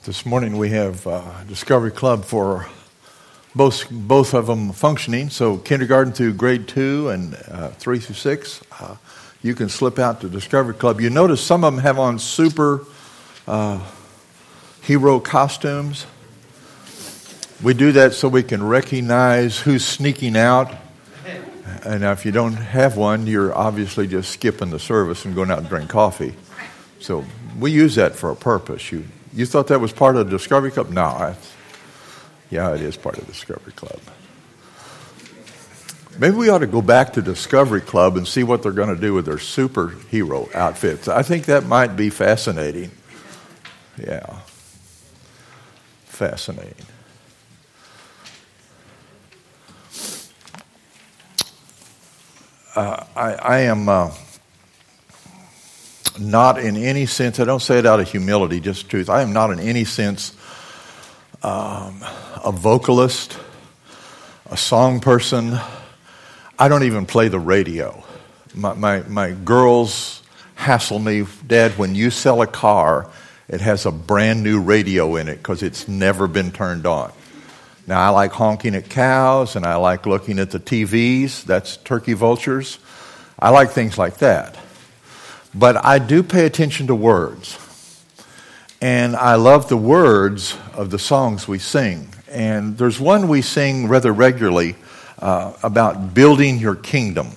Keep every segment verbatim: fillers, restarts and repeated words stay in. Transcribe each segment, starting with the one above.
This morning we have uh, Discovery Club for both both of them functioning. So kindergarten through grade two and uh, three through six, uh, you can slip out to Discovery Club. You notice some of them have on super uh, hero costumes. We do that so we can recognize who's sneaking out. And if you don't have one, you're obviously just skipping the service and going out and drink coffee. So we use that for a purpose. You you thought that was part of the Discovery Club? No. I, yeah, it is part of the Discovery Club. Maybe we ought to go back to Discovery Club and see what they're going to do with their superhero outfits. I think that might be fascinating. Yeah. Fascinating. Uh, I, I am uh, not in any sense, I don't say it out of humility, just truth. I am not in any sense um, a vocalist, a song person. I don't even play the radio. My, my, my girls hassle me, Dad, when you sell a car, it has a brand new radio in it because it's never been turned on. Now, I like honking at cows, and I like looking at the T Vs. That's turkey vultures. I like things like that. But I do pay attention to words. And I love the words of the songs we sing. And there's one we sing rather regularly uh, about building your kingdom.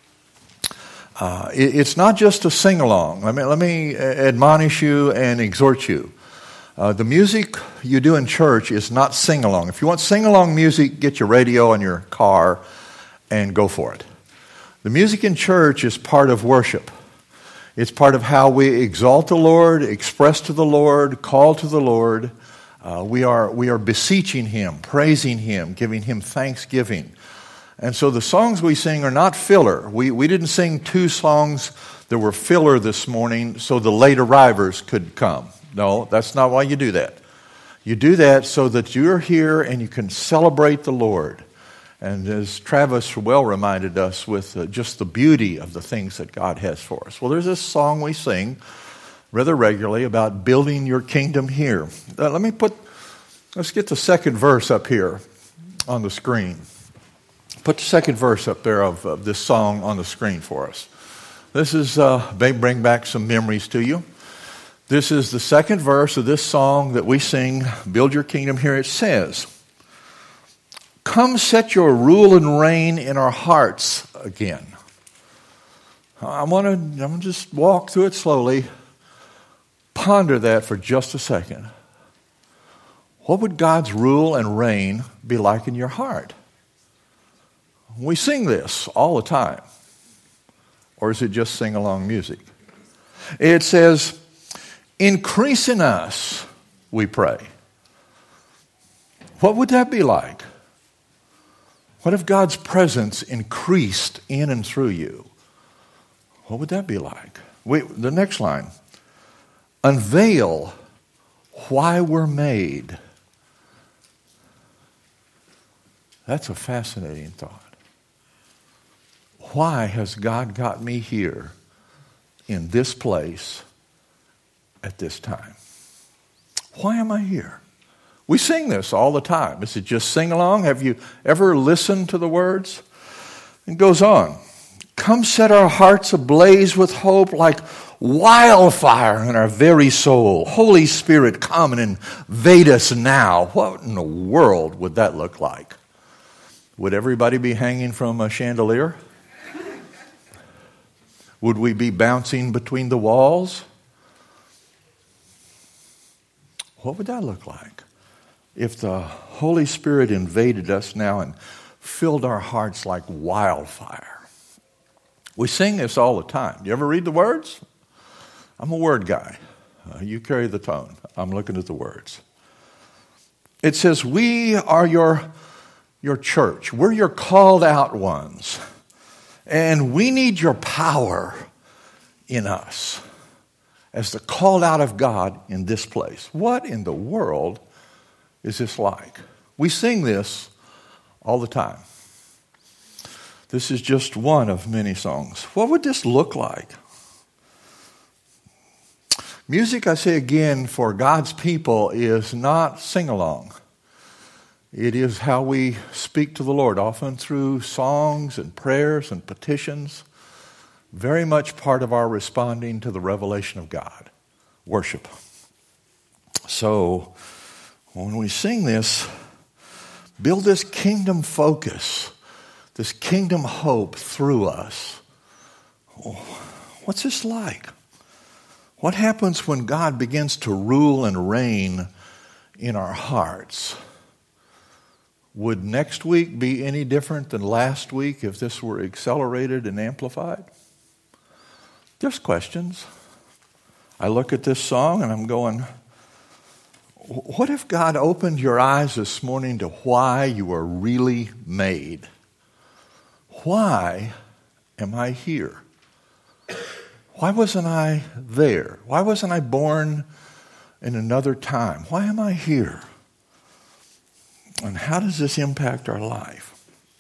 Uh, it, it's not just a sing-along. Let me, let me admonish you and exhort you. Uh, the music you do in church is not sing-along. If you want sing-along music, get your radio in your car and go for it. The music in church is part of worship. It's part of how we exalt the Lord, express to the Lord, call to the Lord. Uh, we are we are beseeching Him, praising Him, giving Him thanksgiving. And so the songs we sing are not filler. We we didn't sing two songs that were filler this morning so the late arrivers could come. No, that's not why you do that. You do that so that you're here and you can celebrate the Lord. And as Travis well reminded us with uh, just the beauty of the things that God has for us. Well, there's this song we sing rather regularly about building your kingdom here. Uh, let me put, let's get the second verse up here on the screen. Put the second verse up there of, of this song on the screen for us. This is, uh, may bring back some memories to you. This is the second verse of this song that we sing, Build Your Kingdom Here. It says, come set your rule and reign in our hearts again. I want to I'm gonna just walk through it slowly. Ponder that for just a second. What would God's rule and reign be like in your heart? We sing this all the time. Or is it just sing-along music? It says, increase in us, we pray. What would that be like? What if God's presence increased in and through you? What would that be like? Wait, the next line. Unveil why we're made. That's a fascinating thought. Why has God got me here in this place at this time? Why am I here? We sing this all the time. Is it just sing along? Have you ever listened to the words? It goes on. Come set our hearts ablaze with hope like wildfire in our very soul. Holy Spirit, come and invade us now. What in the world would that look like? Would everybody be hanging from a chandelier? Would we be bouncing between the walls? What would that look like? If the Holy Spirit invaded us now and filled our hearts like wildfire. We sing this all the time. Do you ever read the words? I'm a word guy. Uh, you carry the tone. I'm looking at the words. It says, we are your, your church. We're your called out ones. And we need your power in us as the called out of God in this place. What in the world is this like? We sing this all the time. This is just one of many songs. What would this look like? Music, I say again, for God's people is not sing-along. It is how we speak to the Lord, often through songs and prayers and petitions. Very much part of our responding to the revelation of God. Worship. So, when we sing this, build this kingdom focus, this kingdom hope through us. Oh, what's this like? What happens when God begins to rule and reign in our hearts? Would next week be any different than last week if this were accelerated and amplified? Just questions. I look at this song and I'm going, what if God opened your eyes this morning to why you were really made? Why am I here? Why wasn't I there? Why wasn't I born in another time? Why am I here? And how does this impact our life?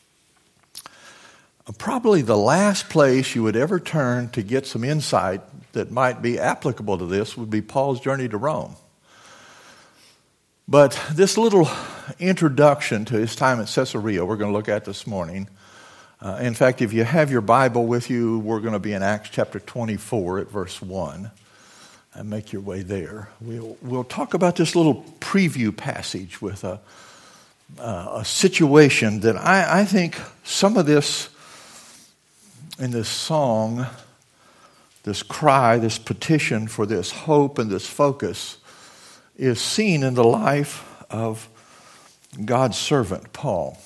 Probably the last place you would ever turn to get some insight that might be applicable to this would be Paul's journey to Rome. But this little introduction to his time at Caesarea we're going to look at this morning. Uh, in fact, if you have your Bible with you, we're going to be in Acts chapter twenty-four at verse one. And make your way there. We'll, we'll talk about this little preview passage with a, uh, a situation that I, I think some of this in this song, this cry, this petition for this hope and this focus is seen in the life of God's servant, Paul.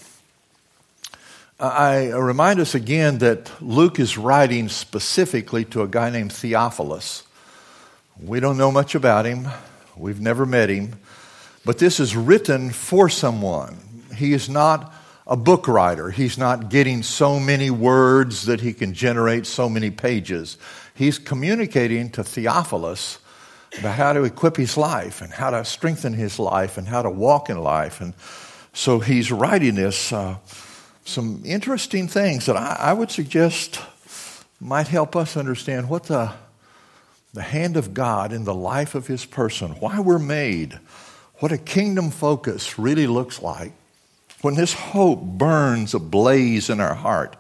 I remind us again that Luke is writing specifically to a guy named Theophilus. We don't know much about him. We've never met him. But this is written for someone. He is not a book writer. He's not getting so many words that he can generate so many pages. He's communicating to Theophilus about how to equip his life and how to strengthen his life and how to walk in life. And so he's writing this, uh, some interesting things that I, I would suggest might help us understand what the, the hand of God in the life of his person, why we're made, what a kingdom focus really looks like when this hope burns ablaze in our heart.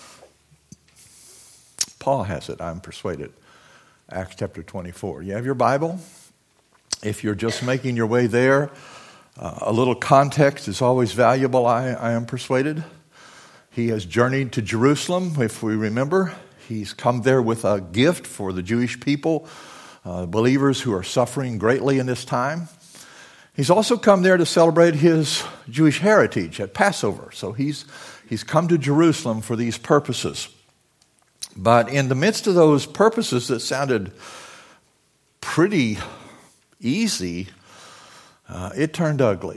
Paul has it, I'm persuaded. Acts chapter twenty-four. You have your Bible? If you're just making your way there, uh, a little context is always valuable, I, I am persuaded. He has journeyed to Jerusalem, if we remember. He's come there with a gift for the Jewish people, uh, believers who are suffering greatly in this time. He's also come there to celebrate his Jewish heritage at Passover. So he's he's come to Jerusalem for these purposes. But in the midst of those purposes that sounded pretty easy, uh, it turned ugly.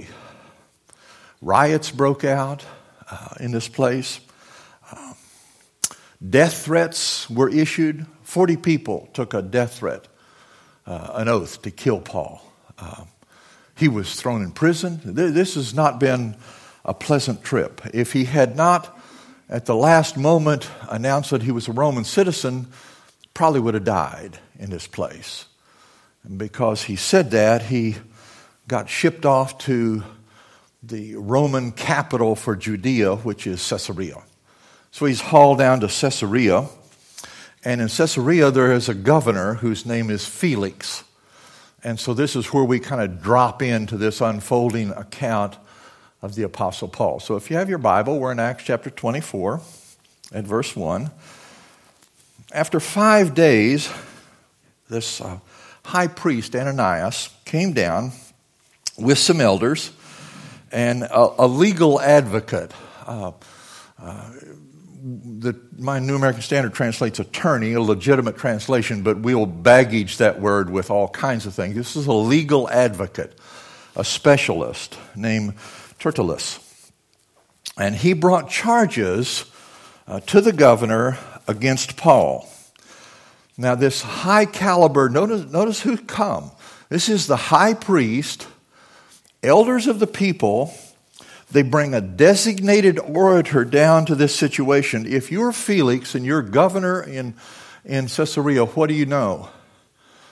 Riots broke out uh, in this place. Uh, death threats were issued. Forty people took a death threat, uh, an oath to kill Paul. Uh, he was thrown in prison. This has not been a pleasant trip. If he had not at the last moment announced that he was a Roman citizen, probably would have died in this place. And because he said that, he got shipped off to the Roman capital for Judea, which is Caesarea. So he's hauled down to Caesarea. And in Caesarea, there is a governor whose name is Felix. And so this is where we kind of drop into this unfolding account of the Apostle Paul. So if you have your Bible, we're in Acts chapter twenty-four at verse one. After five days, this uh, high priest Ananias came down with some elders and a, a legal advocate. Uh, uh, the, my New American Standard translates attorney, a legitimate translation, but we'll baggage that word with all kinds of things. This is a legal advocate, a specialist named Tertullus. And he brought charges uh, to the governor against Paul. Now this high caliber, notice, notice who come. This is the high priest, elders of the people. They bring a designated orator down to this situation. If you're Felix and you're governor in, in Caesarea, what do you know?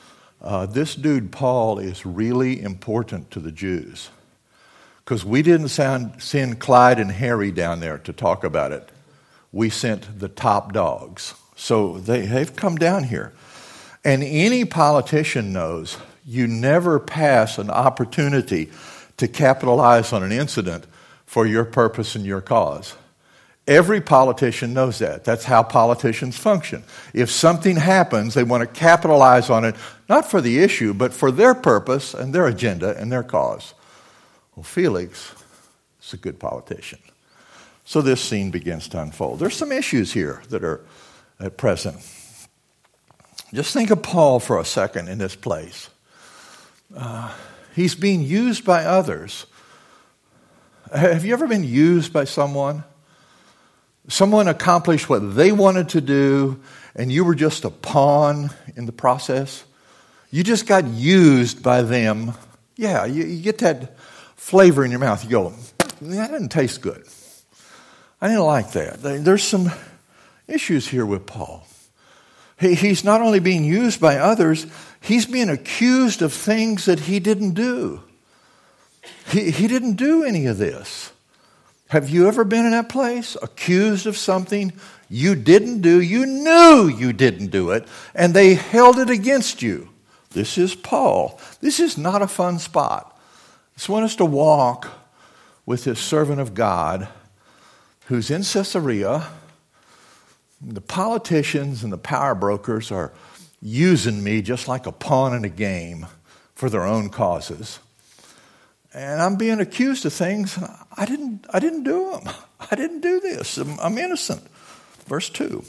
uh, this dude Paul is really important to the Jews. Because we didn't sound, send Clyde and Harry down there to talk about it. We sent the top dogs. So they, they've come down here. And any politician knows you never pass an opportunity to capitalize on an incident for your purpose and your cause. Every politician knows that. That's how politicians function. If something happens, they want to capitalize on it, not for the issue, but for their purpose and their agenda and their cause. Well, Felix is a good politician. So this scene begins to unfold. There's some issues here that are at present. Just think of Paul for a second in this place. Uh, he's being used by others. Have you ever been used by someone? Someone accomplished what they wanted to do, and you were just a pawn in the process? You just got used by them. Yeah, you, you get that flavor in your mouth. You go, that didn't taste good. I didn't like that. There's some issues here with Paul. He, he's not only being used by others, he's being accused of things that he didn't do. He, he didn't do any of this. Have you ever been in that place? Accused of something you didn't do. You knew you didn't do it, and they held it against you. This is Paul. This is not a fun spot. I just want us to walk with this servant of God who's in Caesarea. The politicians and the power brokers are using me just like a pawn in a game for their own causes. And I'm being accused of things. I didn't, I didn't do them. I didn't do this. I'm, I'm innocent. Verse two.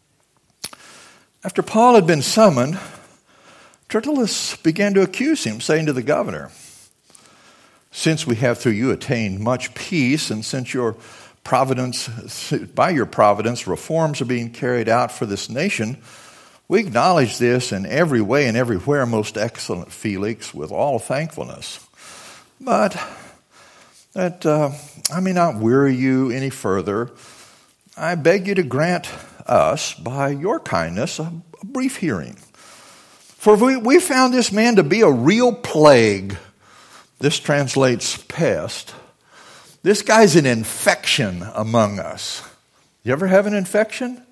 After Paul had been summoned, Tertullus began to accuse him, saying to the governor, "Since we have through you attained much peace, and since your providence, by your providence, reforms are being carried out for this nation, we acknowledge this in every way and everywhere, most excellent Felix, with all thankfulness. But that uh, I may not weary you any further. I beg you to grant us, by your kindness, a, a brief hearing. For we, we found this man to be a real plague." This translates pest. This guy's an infection among us. You ever have an infection?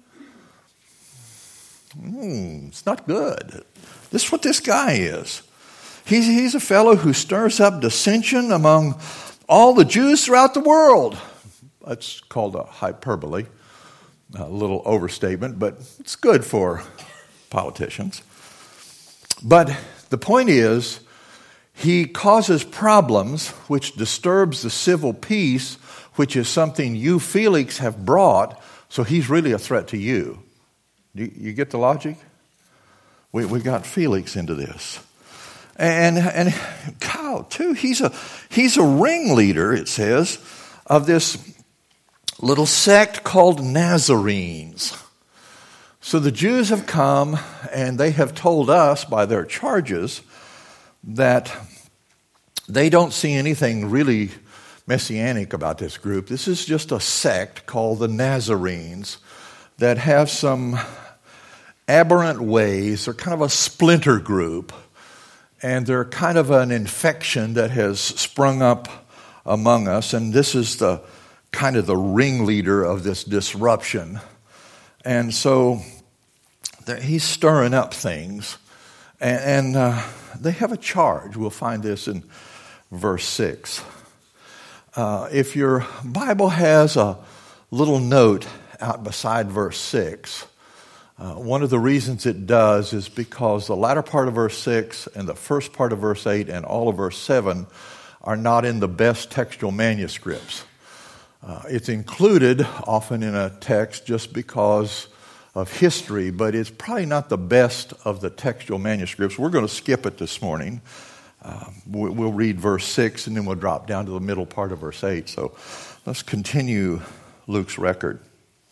Mm, it's not good. This is what this guy is. He's, he's a fellow who stirs up dissension among all the Jews throughout the world. That's called a hyperbole, a little overstatement, but it's good for politicians. But the point is, he causes problems which disturbs the civil peace, which is something you, Felix, have brought, so he's really a threat to you. You, you get the logic? We we got Felix into this. And and Kyle, too, he's a he's a ringleader, it says, of this little sect called Nazarenes. So the Jews have come, and they have told us by their charges that they don't see anything really messianic about this group. This is just a sect called the Nazarenes that have some aberrant ways. They're kind of a splinter group, and they're kind of an infection that has sprung up among us, and this is the kind of the ringleader of this disruption. And so he's stirring up things, and, and uh, they have a charge. We'll find this in verse six. Uh, if your Bible has a little note out beside verse six, uh, one of the reasons it does is because the latter part of verse six and the first part of verse eight and all of verse seven are not in the best textual manuscripts. Uh, it's included often in a text just because of history, but it's probably not the best of the textual manuscripts. We're going to skip it this morning. Uh, we'll read verse six, and then we'll drop down to the middle part of verse eight. So let's continue Luke's record.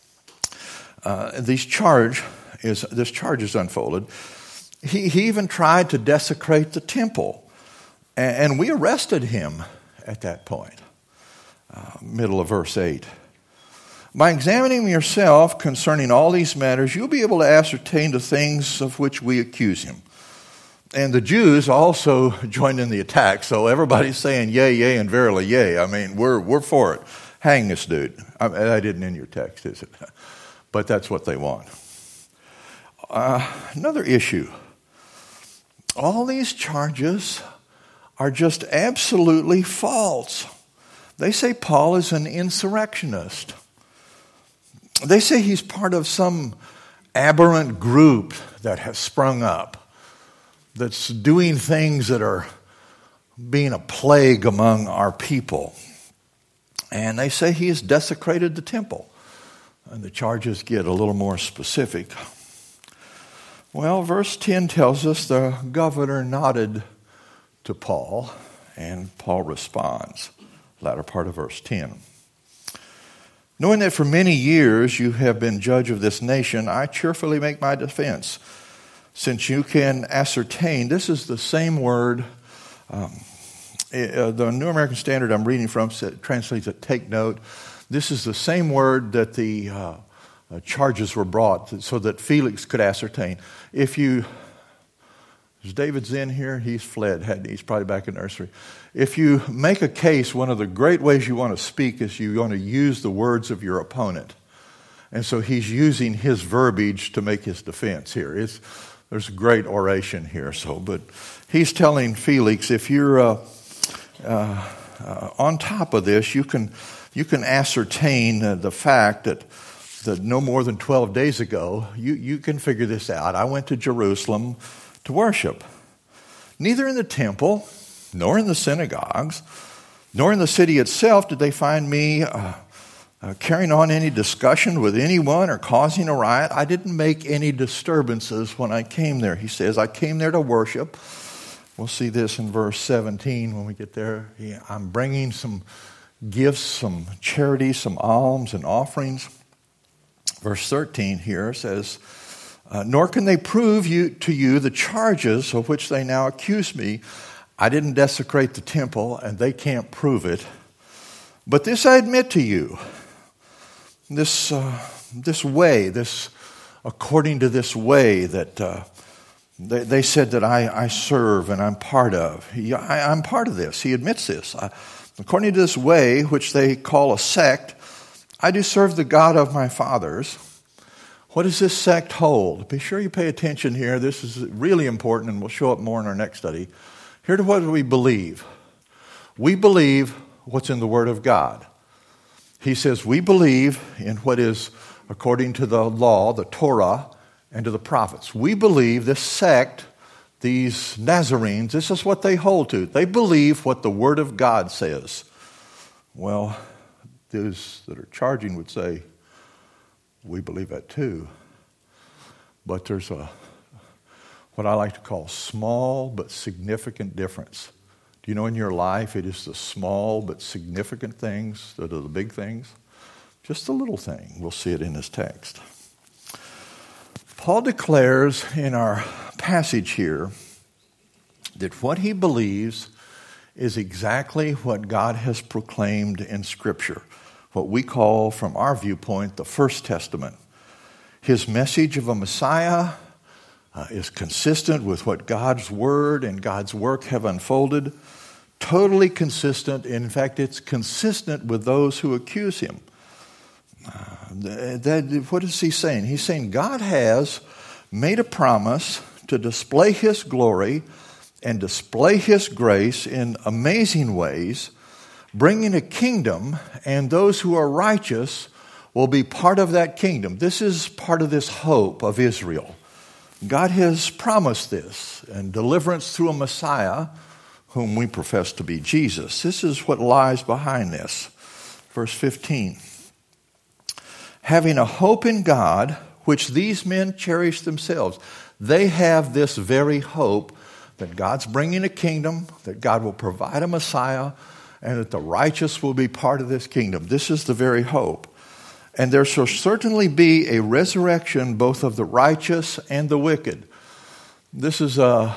Uh, these charge is this charge is unfolded. He, he even tried to desecrate the temple, and, and we arrested him at that point. Uh, middle of verse eight. By examining yourself concerning all these matters, you'll be able to ascertain the things of which we accuse him. And the Jews also joined in the attack. So everybody's saying yay, yay, and verily yay. I mean, we're we're for it. Hang this dude. I, that isn't in your text, is it? But that's what they want. Uh, another issue. All these charges are just absolutely false. They say Paul is an insurrectionist. They say he's part of some aberrant group that has sprung up, that's doing things that are being a plague among our people. And they say he has desecrated the temple. And the charges get a little more specific. Well, verse ten tells us the governor nodded to Paul, and Paul responds. Latter part of verse ten. Knowing that for many years you have been judge of this nation, I cheerfully make my defense, since you can ascertain. This is the same word. Um, uh, the New American Standard I'm reading from translates it, take note. This is the same word that the uh, uh, charges were brought so that Felix could ascertain. If you, is David's in here? He's fled. He's probably back in nursery. If you make a case, one of the great ways you want to speak is you want to use the words of your opponent. And so he's using his verbiage to make his defense here. It's, there's a great oration here. So, but he's telling Felix, if you're uh, uh, uh, on top of this, you can you can ascertain uh, the fact that that no more than twelve days ago, you you can figure this out. I went to Jerusalem to worship, neither in the temple, nor in the synagogues, nor in the city itself did they find me uh, uh, carrying on any discussion with anyone or causing a riot. I didn't make any disturbances when I came there. He says, I came there to worship. We'll see this in verse seventeen when we get there. Yeah, I'm bringing some gifts, some charity, some alms and offerings. Verse thirteen here says, uh, nor can they prove you to you the charges of which they now accuse me. I didn't desecrate the temple, and they can't prove it. But this I admit to you, this uh, this way, this according to this way that uh, they, they said that I, I serve and I'm part of. He, I, I'm part of this. He admits this. I, according to this way, which they call a sect, I do serve the God of my fathers. What does this sect hold? Be sure you pay attention here. This is really important, and we'll show up more in our next study. Here's what we believe. We believe what's in the Word of God. He says we believe in what is according to the law, the Torah, and to the prophets. We believe this sect, these Nazarenes, this is what they hold to. They believe what the Word of God says. Well, those that are charging would say, we believe that too. But there's a what I like to call small but significant difference. Do you know in your life it is the small but significant things that are the big things? Just a little thing. We'll see it in this text. Paul declares in our passage here that what he believes is exactly what God has proclaimed in Scripture, what we call, from our viewpoint, the First Testament. His message of a Messiah uh, is consistent with what God's Word and God's work have unfolded, totally consistent. In fact, it's consistent with those who accuse him. Uh, that, what is he saying? He's saying God has made a promise to display His glory and display His grace in amazing ways, bringing a kingdom, and those who are righteous will be part of that kingdom. This is part of this hope of Israel. God has promised this, and deliverance through a Messiah, whom we profess to be Jesus. This is what lies behind this. Verse fifteen. Having a hope in God, which these men cherish themselves. They have this very hope that God's bringing a kingdom, that God will provide a Messiah, and that the righteous will be part of this kingdom. This is the very hope. And there shall certainly be a resurrection both of the righteous and the wicked. This is a,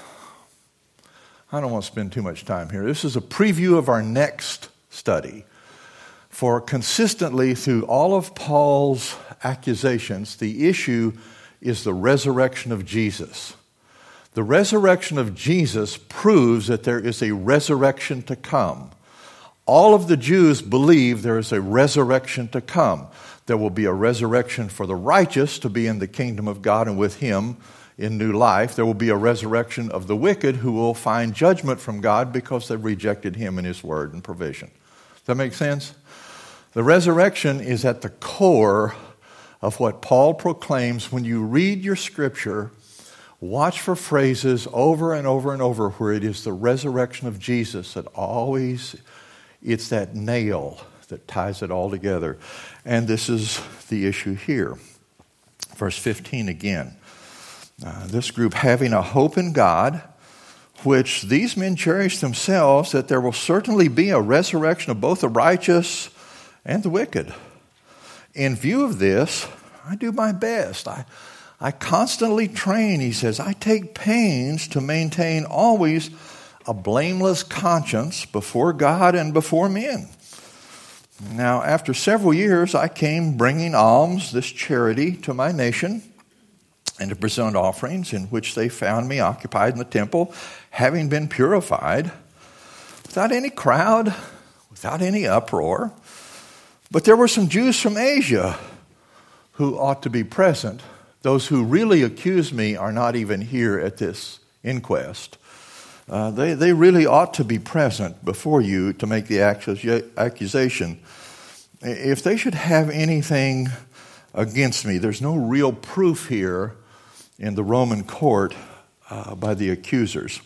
I don't want to spend too much time here. This is a preview of our next study. For consistently through all of Paul's accusations, the issue is the resurrection of Jesus. The resurrection of Jesus proves that there is a resurrection to come. All of the Jews believe there is a resurrection to come. There will be a resurrection for the righteous to be in the kingdom of God and with Him in new life. There will be a resurrection of the wicked who will find judgment from God because they rejected Him and His word and provision. Does that make sense? The resurrection is at the core of what Paul proclaims. When you read your scripture, watch for phrases over and over and over where it is the resurrection of Jesus that always, it's that nail that ties it all together. And this is the issue here. Verse fifteen again. Uh, this group having a hope in God, which these men cherish themselves, that there will certainly be a resurrection of both the righteous and the wicked. In view of this, I do my best. I, I constantly train, he says. I take pains to maintain always a blameless conscience before God and before men. Now, after several years, I came bringing alms, this charity, to my nation, and to present offerings, in which they found me occupied in the temple, having been purified, without any crowd, without any uproar. But there were some Jews from Asia who ought to be present. Those who really accuse me are not even here at this inquest. Uh, they, they really ought to be present before you to make the accusation. If they should have anything against me, there's no real proof here in the Roman court uh, by the accusers.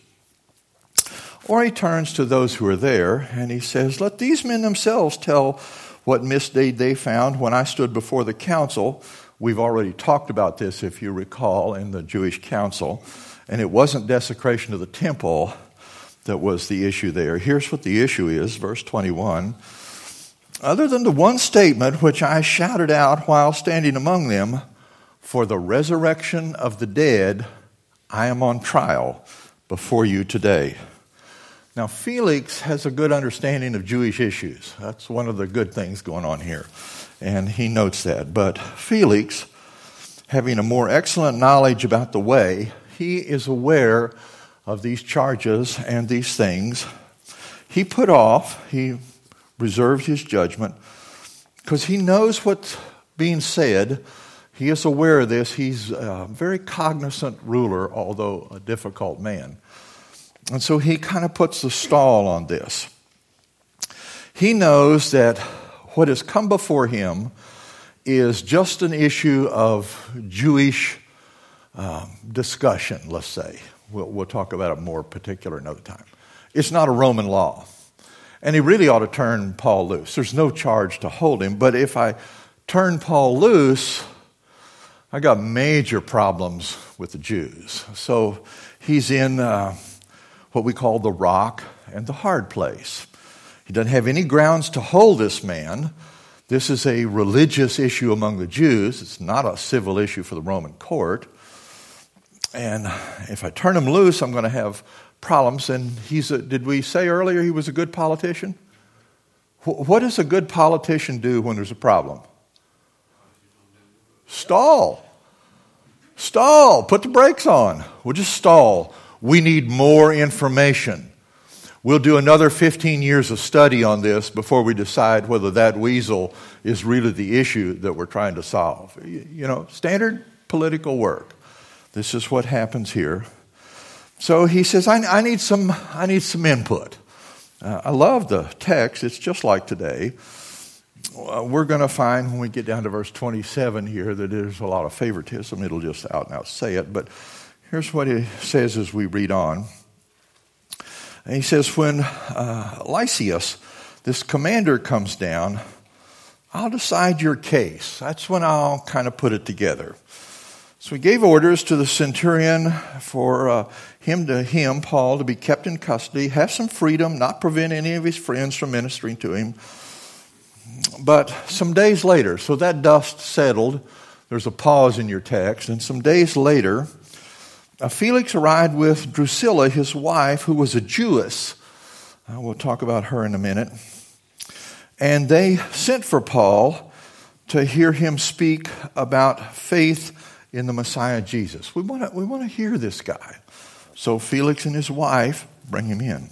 Or he turns to those who are there and he says, let these men themselves tell what misdeed they found when I stood before the council. We've already talked about this, if you recall, in the Jewish council. And it wasn't desecration of the temple that was the issue there. Here's what the issue is, verse twenty-one. Other than the one statement which I shouted out while standing among them, for the resurrection of the dead, I am on trial before you today. Now, Felix has a good understanding of Jewish issues. That's one of the good things going on here. And he notes that. But Felix, having a more excellent knowledge about the way, he is aware of these charges and these things. He put off, he reserved his judgment, because he knows what's being said. He is aware of this. He's a very cognizant ruler, although a difficult man. And so he kind of puts the stall on this. He knows that what has come before him is just an issue of Jewish um, discussion, let's say. We'll, we'll talk about it more particular another time. It's not a Roman law. And he really ought to turn Paul loose. There's no charge to hold him. But if I turn Paul loose, I got major problems with the Jews. So he's in uh, what we call the rock and the hard place. He doesn't have any grounds to hold this man. This is a religious issue among the Jews. It's not a civil issue for the Roman court. And if I turn him loose, I'm going to have problems. And he's a, did we say earlier he was a good politician? What does a good politician do when there's a problem? Stall. Stall. Put the brakes on. We'll just stall. We need more information. We'll do another fifteen years of study on this before we decide whether that weasel is really the issue that we're trying to solve. You know, standard political work. This is what happens here. So he says, I, I need some I need some input. Uh, I love the text. It's just like today. Uh, we're going to find when we get down to verse twenty-seven here that there's a lot of favoritism. It'll just out and out say it. But here's what he says as we read on. And he says, when uh, Lysias, this commander, comes down, I'll decide your case. That's when I'll kind of put it together. So he gave orders to the centurion for uh, him to him, Paul, to be kept in custody, have some freedom, not prevent any of his friends from ministering to him. But some days later, so that dust settled, there's a pause in your text, and some days later, uh, Felix arrived with Drusilla, his wife, who was a Jewess. Uh, we'll talk about her in a minute. And they sent for Paul to hear him speak about faith in the Messiah Jesus. We want to we want to hear this guy. So Felix and his wife bring him in.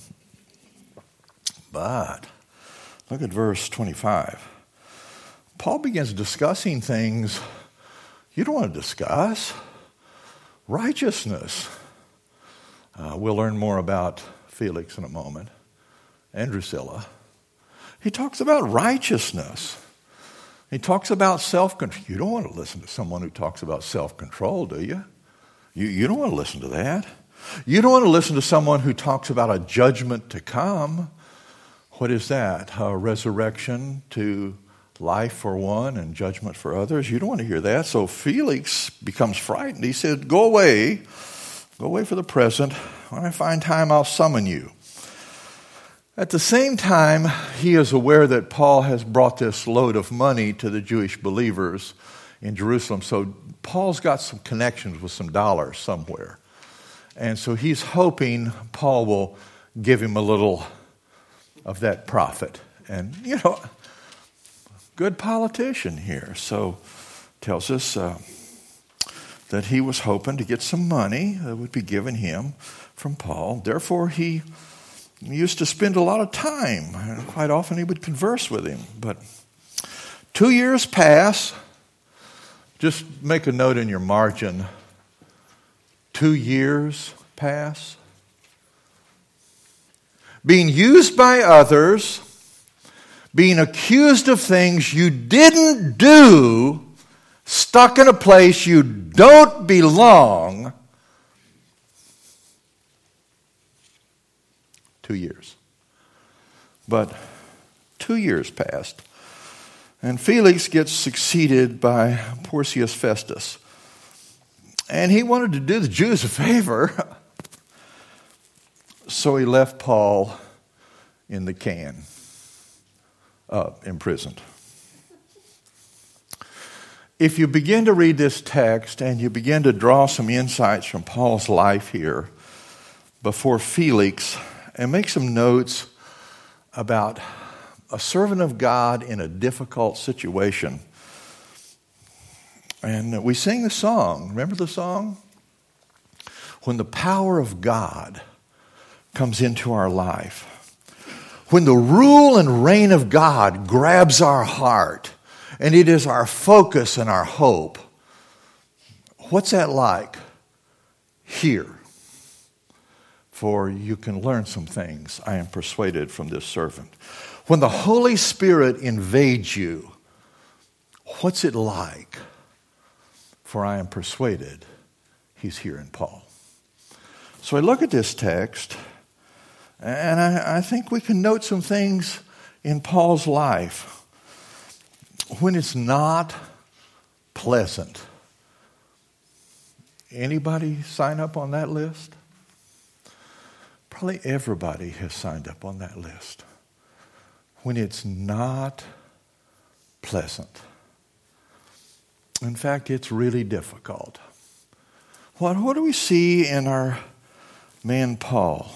But look at verse twenty-five. Paul begins discussing things you don't want to discuss. Righteousness. Uh, we'll learn more about Felix in a moment. And Drusilla. He talks about righteousness. He talks about self-control. You don't want to listen to someone who talks about self-control, do you? You, you don't want to listen to that. You don't want to listen to someone who talks about a judgment to come. What is that? A resurrection to life for one and judgment for others? You don't want to hear that. So Felix becomes frightened. He said, go away. Go away for the present. When I find time, I'll summon you. At the same time, he is aware that Paul has brought this load of money to the Jewish believers in Jerusalem. So Paul's got some connections with some dollars somewhere. And so he's hoping Paul will give him a little of that profit. And, you know, good politician here. So tells us uh, that he was hoping to get some money that would be given him from Paul. Therefore, he used to spend a lot of time. And quite often he would converse with him. But two years pass. Just make a note in your margin. Two years pass. Being used by others, being accused of things you didn't do, stuck in a place you don't belong. Two years. But two years passed. And Felix gets succeeded by Porcius Festus. And he wanted to do the Jews a favor. So he left Paul in the can, uh, imprisoned. If you begin to read this text and you begin to draw some insights from Paul's life here before Felix, and make some notes about a servant of God in a difficult situation. And we sing the song. Remember the song? When the power of God comes into our life, when the rule and reign of God grabs our heart, and it is our focus and our hope, what's that like? Here. For you can learn some things, I am persuaded, from this servant. When the Holy Spirit invades you, what's it like? For I am persuaded he's here in Paul. So I look at this text, and I, I think we can note some things in Paul's life when it's not pleasant. Anybody sign up on that list? Probably everybody has signed up on that list. When it's not pleasant. In fact, it's really difficult. What, what do we see in our man Paul?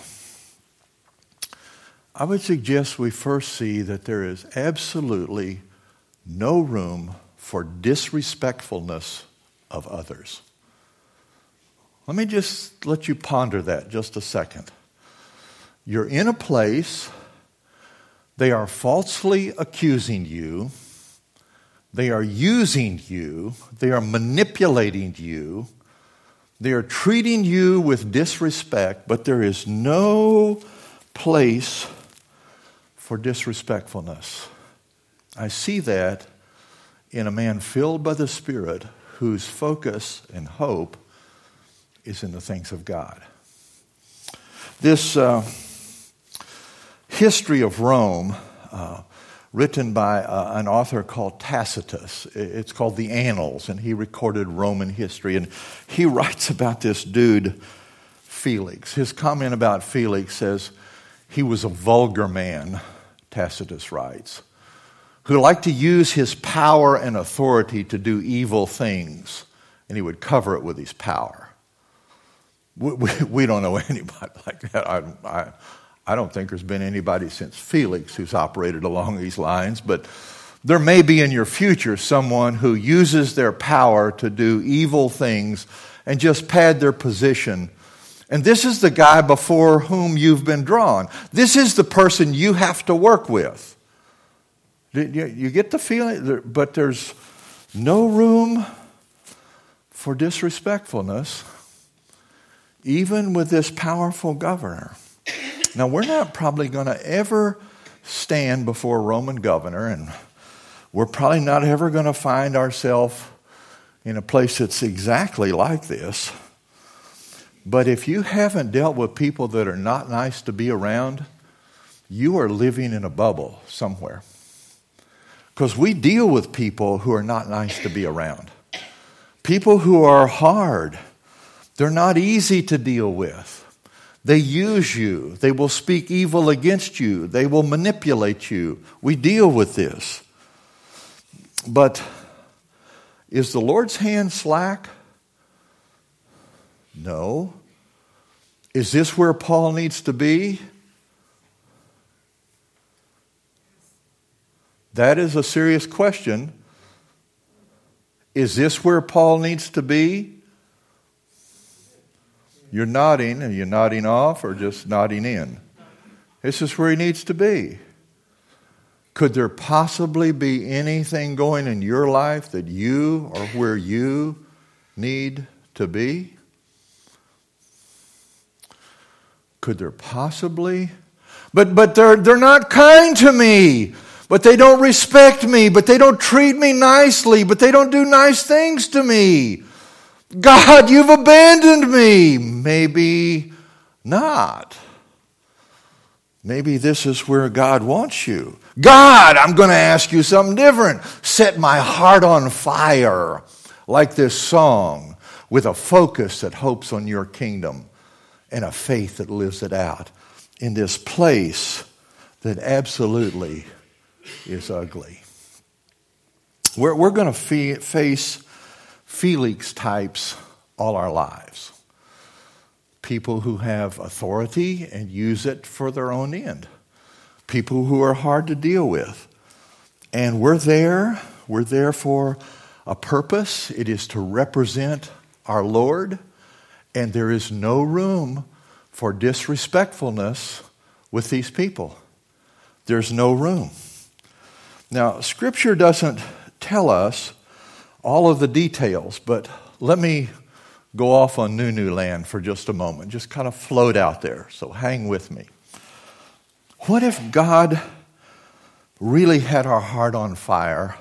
I would suggest we first see that there is absolutely no room for disrespectfulness of others. Let me just let you ponder that just a second. You're in a place, they are falsely accusing you, they are using you, they are manipulating you, they are treating you with disrespect, but there is no place for disrespectfulness. I see that in a man filled by the Spirit whose focus and hope is in the things of God. This uh, history of Rome, uh, written by uh, an author called Tacitus. It's called the Annals, and he recorded Roman history. And he writes about this dude, Felix. His comment about Felix says, he was a vulgar man, Tacitus writes, who liked to use his power and authority to do evil things, and he would cover it with his power. We, we, we don't know anybody like that. I, I, I don't think there's been anybody since Felix who's operated along these lines, but there may be in your future someone who uses their power to do evil things and just pad their position And this is the guy before whom you've been drawn. This is the person you have to work with. You get the feeling, but there's no room for disrespectfulness, even with this powerful governor. Now, we're not probably going to ever stand before a Roman governor, and we're probably not ever going to find ourselves in a place that's exactly like this. But if you haven't dealt with people that are not nice to be around, you are living in a bubble somewhere. Because we deal with people who are not nice to be around. People who are hard. They're not easy to deal with. They use you. They will speak evil against you. They will manipulate you. We deal with this. But is the Lord's hand slack? No. Is this where Paul needs to be? That is a serious question. Is this where Paul needs to be? You're nodding. Are you nodding off or just nodding in? This is where he needs to be. Could there possibly be anything going in your life that you or where you need to be? Could there possibly? But but they're they're not kind to me. But they don't respect me. But they don't treat me nicely. But they don't do nice things to me. God, you've abandoned me. Maybe not. Maybe this is where God wants you. God, I'm going to ask you something different. Set my heart on fire like this song with a focus that hopes on your kingdom and a faith that lives it out in this place that absolutely is ugly. We're, we're going to fe- face Felix types all our lives. People who have authority and use it for their own end. People who are hard to deal with. And we're there. We're there for a purpose. It is to represent our Lord. And there is no room for disrespectfulness with these people. There's no room. Now, Scripture doesn't tell us all of the details, but let me go off on New New Land for just a moment. Just kind of float out there, so hang with me. What if God really had our heart on fire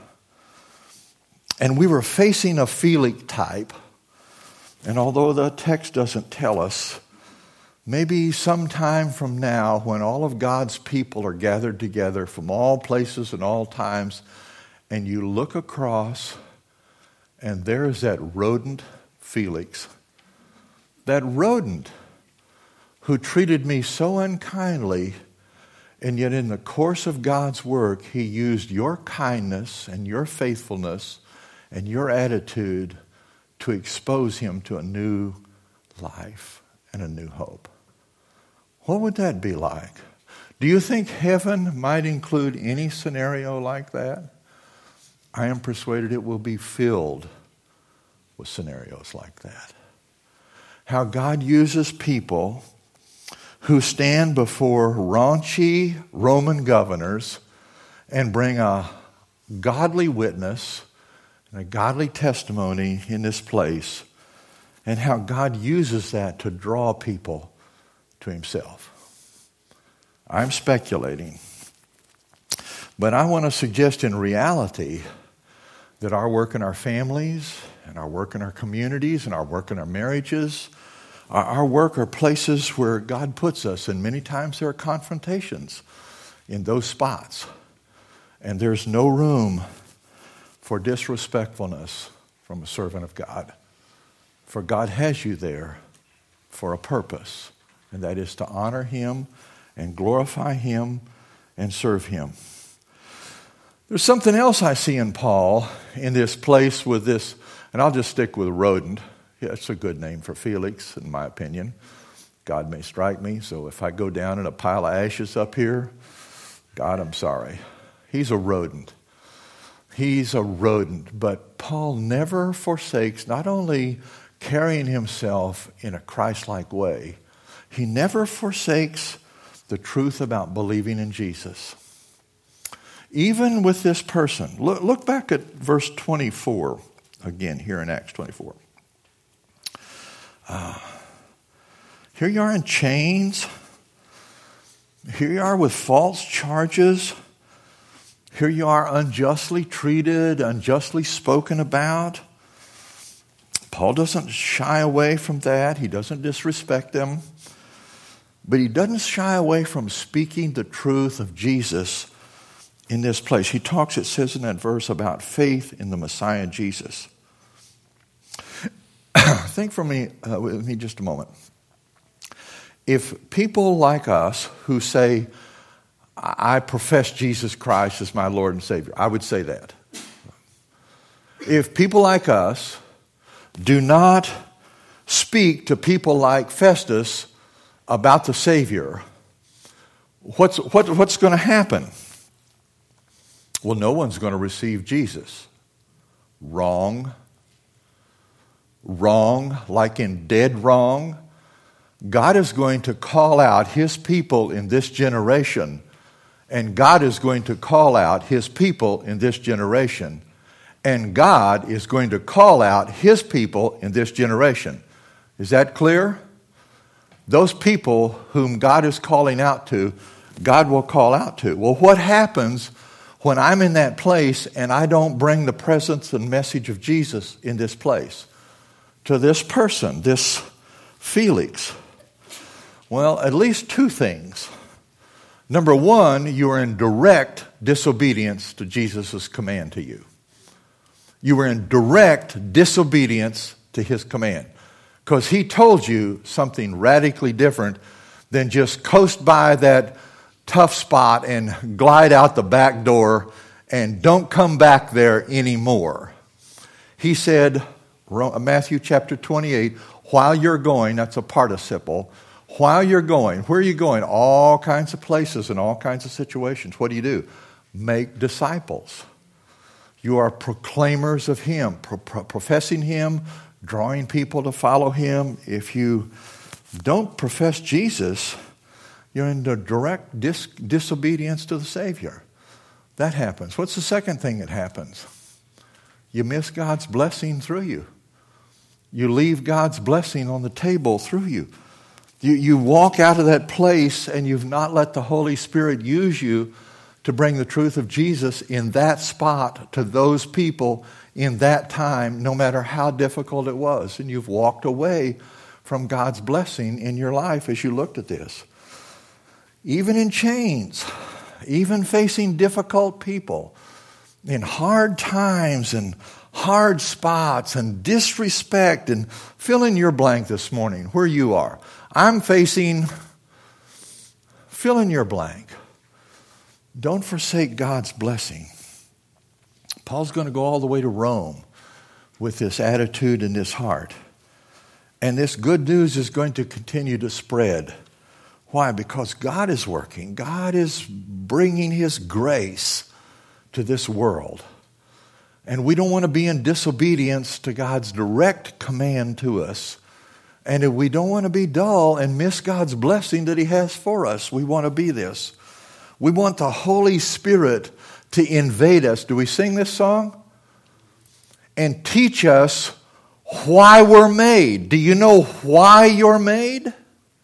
and we were facing a Felix type, and although the text doesn't tell us, maybe sometime from now when all of God's people are gathered together from all places and all times, and you look across and there is that rodent Felix, that rodent who treated me so unkindly, and yet in the course of God's work, he used your kindness and your faithfulness and your attitude to expose him to a new life and a new hope. What would that be like? Do you think heaven might include any scenario like that? I am persuaded it will be filled with scenarios like that. How God uses people who stand before raunchy Roman governors and bring a godly witness and a godly testimony in this place, and how God uses that to draw people to himself. I'm speculating, but I want to suggest in reality that our work in our families and our work in our communities and our work in our marriages, our, our work are places where God puts us, and many times there are confrontations in those spots. And there's no room for disrespectfulness from a servant of God. For God has you there for a purpose, and that is to honor him and glorify him and serve him. There's something else I see in Paul in this place with this, and I'll just stick with rodent. Yeah, it's a good name for Felix, in my opinion. God may strike me, so if I go down in a pile of ashes up here, God, I'm sorry. He's a rodent. He's a rodent, but Paul never forsakes not only carrying himself in a Christ-like way, he never forsakes the truth about believing in Jesus. Even with this person, look, look back at verse twenty-four again here in Acts twenty-four. Uh, here you are in chains. Here you are with false charges. Here you are unjustly treated, unjustly spoken about. Paul doesn't shy away from that. He doesn't disrespect them. But he doesn't shy away from speaking the truth of Jesus in this place. He talks, it says in that verse, about faith in the Messiah Jesus. Think for me, uh, with me just a moment. If people like us who say, I profess Jesus Christ as my Lord and Savior, I would say that. If people like us do not speak to people like Festus about the Savior, what's, what, what's going to happen? Well, no one's going to receive Jesus. Wrong. Wrong, like in dead wrong. God is going to call out his people in this generation, and God is going to call out his people in this generation, and God is going to call out his people in this generation. Is that clear? Those people whom God is calling out to, God will call out to. Well, what happens when I'm in that place and I don't bring the presence and message of Jesus in this place to this person, this Felix? Well, at least two things. Number one, you are in direct disobedience to Jesus' command to you. You were in direct disobedience to his command, because he told you something radically different than just coast by that tough spot and glide out the back door and don't come back there anymore. He said, Matthew chapter twenty-eight, while you're going, that's a participle, while you're going, where are you going? All kinds of places and all kinds of situations. What do you do? Make disciples. You are proclaimers of him, pro- pro- professing him, drawing people to follow him. If you don't profess Jesus, you're in the direct dis- disobedience to the Savior. That happens. What's the second thing that happens? You miss God's blessing through you. You leave God's blessing on the table through you. You, you walk out of that place and you've not let the Holy Spirit use you to bring the truth of Jesus in that spot to those people in that time, no matter how difficult it was. And you've walked away from God's blessing in your life as you looked at this. Even in chains, even facing difficult people, in hard times and hard spots and disrespect, and fill in your blank this morning where you are. I'm facing, fill in your blank. Don't forsake God's blessing. Paul's going to go all the way to Rome with this attitude and this heart. And this good news is going to continue to spread. Why? Because God is working. God is bringing his grace to this world. And we don't want to be in disobedience to God's direct command to us. And if we don't want to be dull and miss God's blessing that he has for us, we want to be this. We want the Holy Spirit to invade us. Do we sing this song? And teach us why we're made. Do you know why you're made?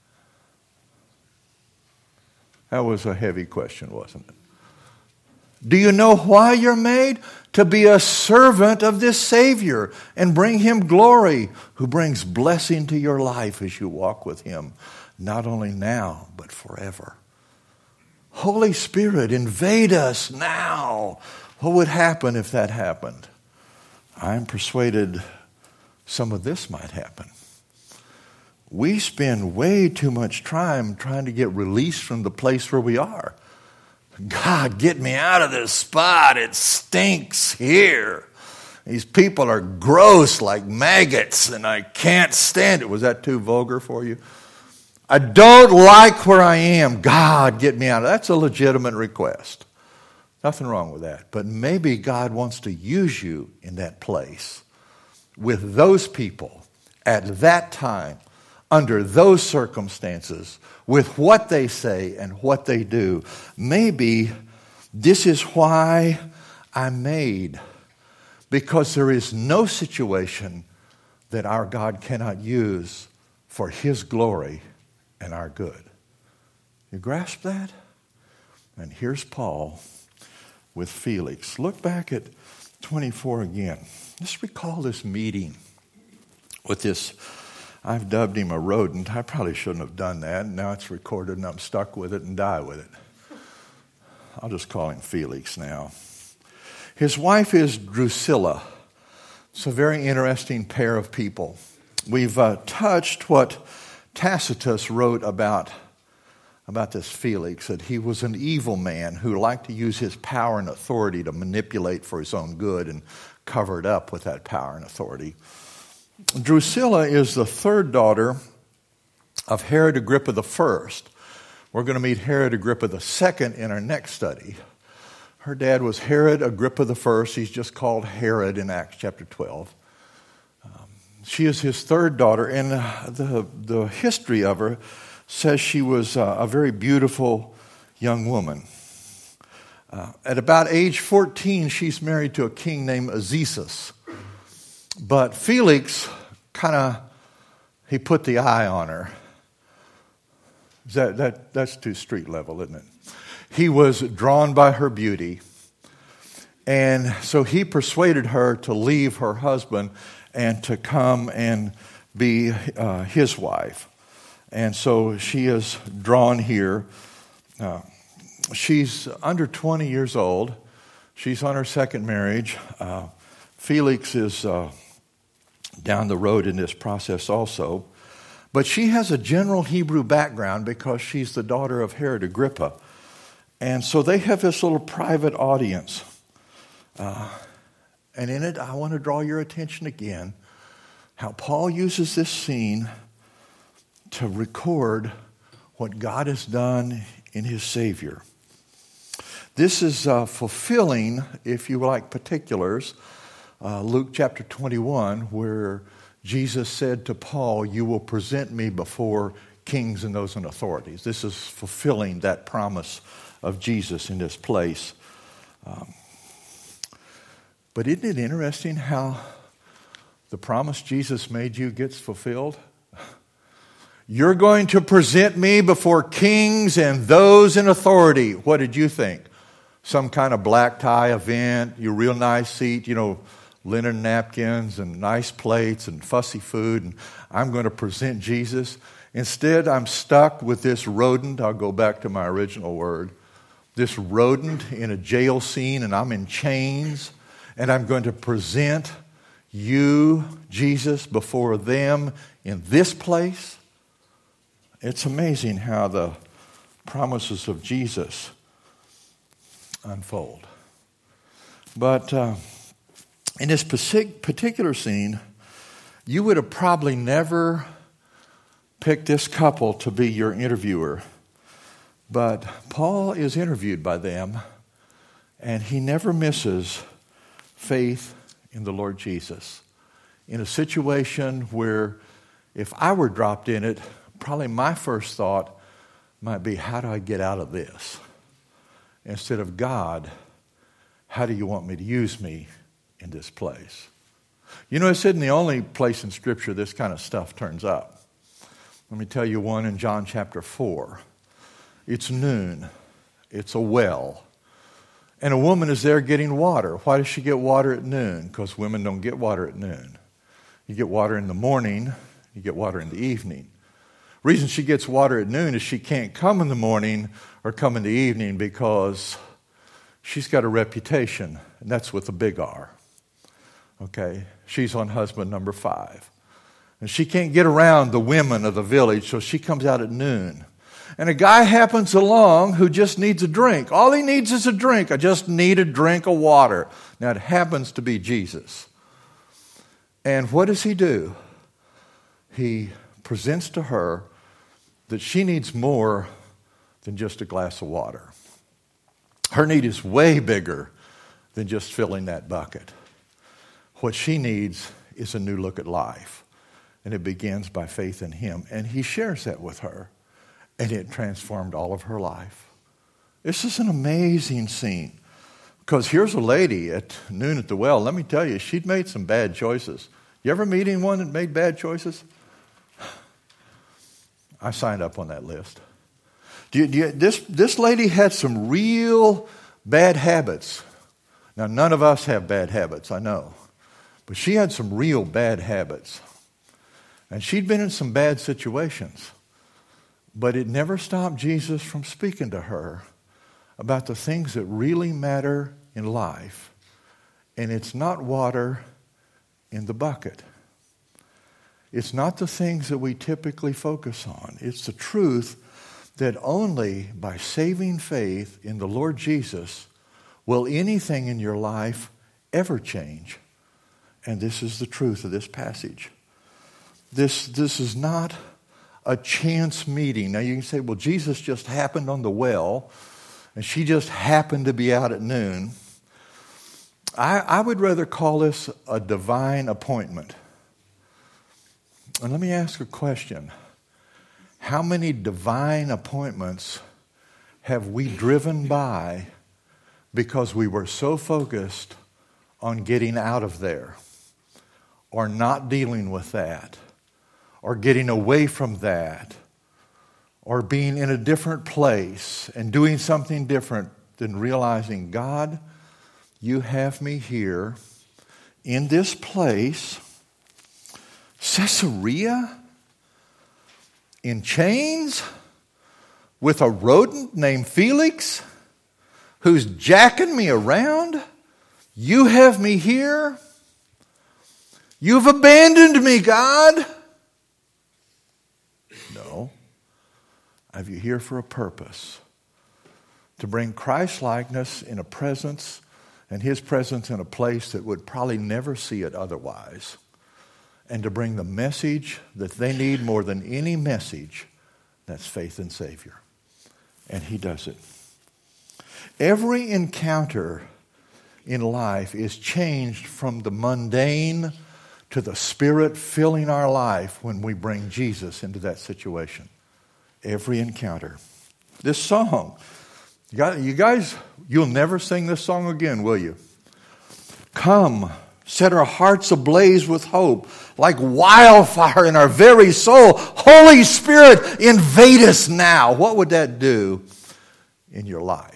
That was a heavy question, wasn't it? Do you know why you're made? To be a servant of this Savior and bring him glory, who brings blessing to your life as you walk with him, not only now, but forever. Holy Spirit, invade us now. What would happen if that happened? I'm persuaded some of this might happen. We spend way too much time trying to get released from the place where we are. God, get me out of this spot. It stinks here. These people are gross like maggots, and I can't stand it. Was that too vulgar for you? I don't like where I am. God, get me out of it. That's a legitimate request. Nothing wrong with that. But maybe God wants to use you in that place with those people at that time, under those circumstances, with what they say and what they do. Maybe this is why I'm made, because there is no situation that our God cannot use for His glory and our good. You grasp that? And here's Paul with Felix. Look back at twenty-four again. Just recall this meeting with this, I've dubbed him a rodent. I probably shouldn't have done that. Now it's recorded and I'm stuck with it and die with it. I'll just call him Felix now. His wife is Drusilla. It's a very interesting pair of people. We've uh, touched what Tacitus wrote about, about this Felix, that he was an evil man who liked to use his power and authority to manipulate for his own good and cover it up with that power and authority. Drusilla is the third daughter of Herod Agrippa the First. We're going to meet Herod Agrippa the Second in our next study. Her dad was Herod Agrippa the First. He's just called Herod in Acts chapter twelve. Um, she is his third daughter, and uh, the, the history of her says she was uh, a very beautiful young woman. Uh, at about age fourteen, she's married to a king named Azizus. But Felix kind of, he put the eye on her. That, that, that's too street level, isn't it? He was drawn by her beauty. And so he persuaded her to leave her husband and to come and be uh, his wife. And so she is drawn here. Uh, she's under twenty years old. She's on her second marriage. Uh, Felix is uh, down the road in this process also. But she has a general Hebrew background because she's the daughter of Herod Agrippa. And so they have this little private audience. Uh, and in it, I want to draw your attention again, how Paul uses this scene to record what God has done in His Savior. This is uh, fulfilling, if you like particulars, uh, Luke chapter twenty-one, where Jesus said to Paul, "You will present me before kings and those in authorities." This is fulfilling that promise of Jesus in this place. Um, but isn't it interesting how the promise Jesus made you gets fulfilled? You're going to present me before kings and those in authority. What did you think? Some kind of black tie event, your real nice seat, you know, linen napkins and nice plates and fussy food, and I'm going to present Jesus. Instead, I'm stuck with this rodent. I'll go back to my original word. This rodent in a jail scene, and I'm in chains, and I'm going to present you, Jesus, before them in this place. It's amazing how the promises of Jesus unfold. But uh, in this particular scene, you would have probably never picked this couple to be your interviewer. But Paul is interviewed by them, and he never misses faith in the Lord Jesus. In a situation where if I were dropped in it, probably my first thought might be, how do I get out of this? Instead of, God, how do you want me to use me in this place? You know, it's in the only place in Scripture this kind of stuff turns up. Let me tell you one in John chapter four. It's noon. It's a well. And a woman is there getting water. Why does she get water at noon? Because women don't get water at noon. You get water in the morning. You get water in the evening. The reason she gets water at noon is she can't come in the morning or come in the evening because she's got a reputation, and that's with a big R. Okay? She's on husband number five. And she can't get around the women of the village, so she comes out at noon. And a guy happens along who just needs a drink. All he needs is a drink. I just need a drink of water. Now, it happens to be Jesus. And what does he do? He presents to her that she needs more than just a glass of water. Her need is way bigger than just filling that bucket. What she needs is a new look at life. And it begins by faith in him. And he shares that with her. And it transformed all of her life. This is an amazing scene. Because here's a lady at noon at the well. Let me tell you, she'd made some bad choices. You ever meet anyone that made bad choices? I signed up on that list. Do you, do you, this, this lady had some real bad habits. Now, none of us have bad habits, I know. But she had some real bad habits. And she'd been in some bad situations. But it never stopped Jesus from speaking to her about the things that really matter in life. And it's not water in the bucket. It's not the things that we typically focus on. It's the truth that only by saving faith in the Lord Jesus will anything in your life ever change. And this is the truth of this passage. This, this is not a chance meeting. Now you can say, well, Jesus just happened on the well, and she just happened to be out at noon. I, I would rather call this a divine appointment. And let me ask a question. How many divine appointments have we driven by because we were so focused on getting out of there, or not dealing with that, or getting away from that, or being in a different place and doing something different than realizing, God, you have me here in this place, Caesarea, in chains, with a rodent named Felix, who's jacking me around. You have me here. You've abandoned me, God. No. I have you here for a purpose. To bring Christ-likeness in a presence, and his presence in a place that would probably never see it otherwise. And to bring the message that they need more than any message, that's faith in Savior. And he does it. Every encounter in life is changed from the mundane to the Spirit filling our life when we bring Jesus into that situation. Every encounter. This song, you guys, you'll never sing this song again, will you? Come, set our hearts ablaze with hope, like wildfire in our very soul. Holy Spirit, invade us now. What would that do in your life?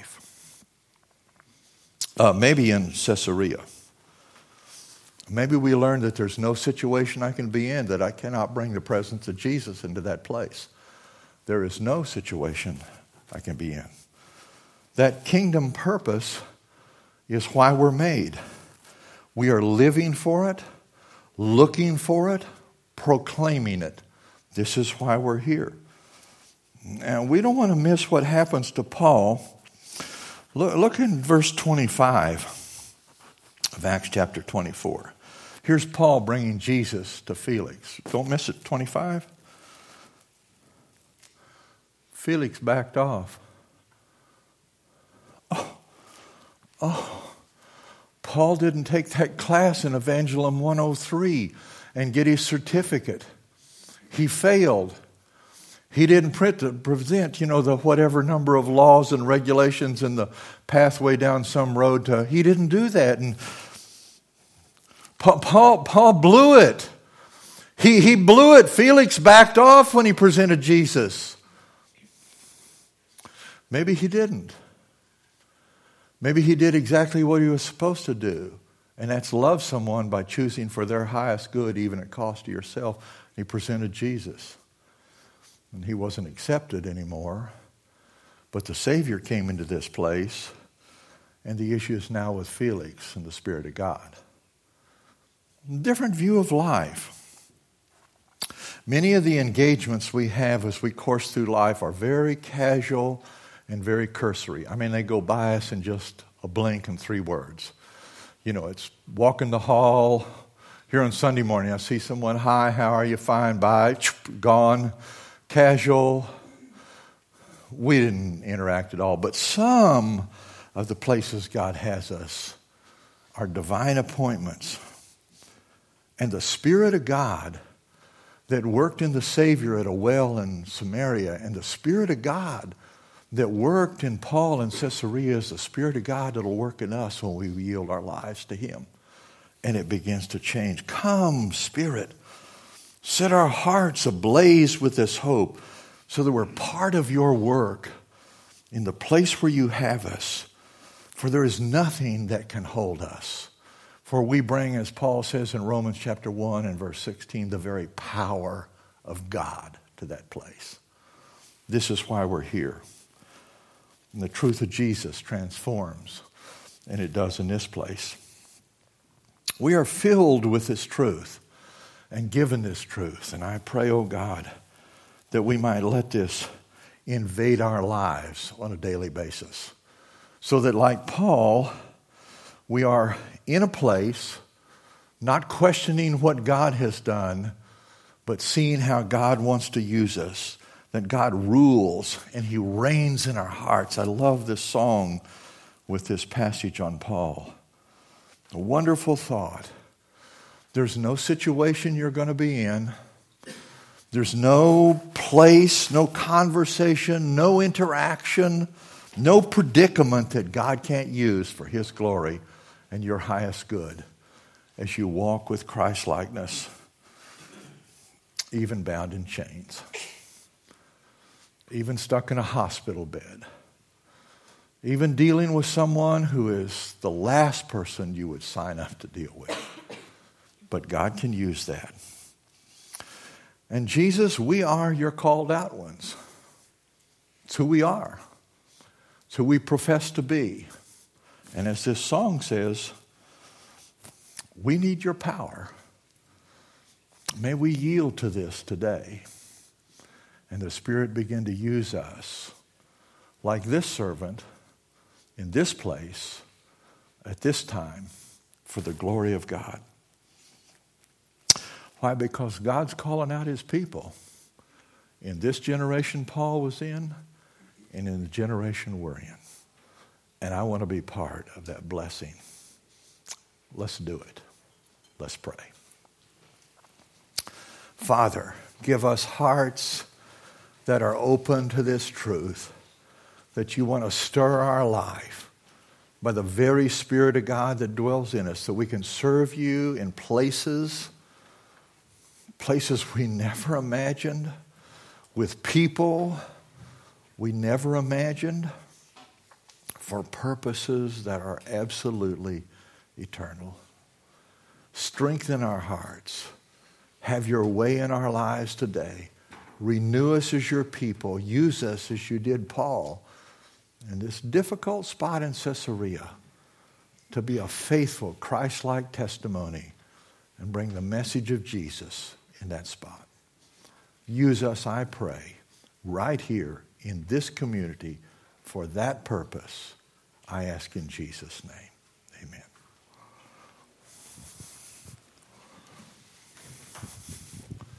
Uh, maybe in Caesarea. Maybe we learn that there's no situation I can be in that I cannot bring the presence of Jesus into that place. There is no situation I can be in. That kingdom purpose is why we're made. We are living for it, looking for it, proclaiming it. This is why we're here. And we don't want to miss what happens to Paul. Look, look in verse twenty-five of Acts chapter twenty-four. Here's Paul bringing Jesus to Felix. Don't miss it, twenty-five. Felix backed off. Oh, oh. Paul didn't take that class in Evangelism one oh three and get his certificate. He failed. He didn't present, you know, the whatever number of laws and regulations and the pathway down some road to, he didn't do that. And Paul, Paul blew it. He, he blew it. Felix backed off when he presented Jesus. Maybe he didn't. Maybe he did exactly what he was supposed to do. And that's love someone by choosing for their highest good, even at cost to yourself. He presented Jesus. And he wasn't accepted anymore. But the Savior came into this place. And the issue is now with Felix and the Spirit of God. Different view of life. Many of the engagements we have as we course through life are very casual and very cursory. I mean, they go by us in just a blink and three words. You know, it's walk in the hall. Here on Sunday morning, I see someone, hi, how are you? Fine, bye, gone. Casual. We didn't interact at all. But some of the places God has us are divine appointments. And the Spirit of God that worked in the Savior at a well in Samaria, and the Spirit of God that worked in Paul in Caesarea is the Spirit of God that will work in us when we yield our lives to Him. And it begins to change. Come, Spirit, set our hearts ablaze with this hope so that we're part of your work in the place where you have us. For there is nothing that can hold us. For we bring, as Paul says in Romans chapter one and verse sixteen, the very power of God to that place. This is why we're here. And the truth of Jesus transforms, and it does in this place. We are filled with this truth and given this truth. And I pray, oh God, that we might let this invade our lives on a daily basis. So that like Paul, we are in a place, not questioning what God has done, but seeing how God wants to use us. That God rules and He reigns in our hearts. I love this song with this passage on Paul. A wonderful thought. There's no situation you're going to be in. There's no place, no conversation, no interaction, no predicament that God can't use for His glory and your highest good as you walk with Christ-likeness, even bound in chains, even stuck in a hospital bed, even dealing with someone who is the last person you would sign up to deal with. But God can use that. And Jesus, we are your called out ones. It's who we are. It's who we profess to be. And as this song says, we need your power. May we yield to this today. And the Spirit begin to use us like this servant in this place at this time for the glory of God. Why? Because God's calling out His people in this generation Paul was in and in the generation we're in. And I want to be part of that blessing. Let's do it. Let's pray. Father, give us hearts that are open to this truth, that you want to stir our life by the very Spirit of God that dwells in us, so we can serve you in places, places we never imagined, with people we never imagined, for purposes that are absolutely eternal. Strengthen our hearts. Have your way in our lives today. Renew us as your people. Use us as you did Paul in this difficult spot in Caesarea to be a faithful, Christ-like testimony and bring the message of Jesus in that spot. Use us, I pray, right here in this community for that purpose. I ask in Jesus' name. Amen.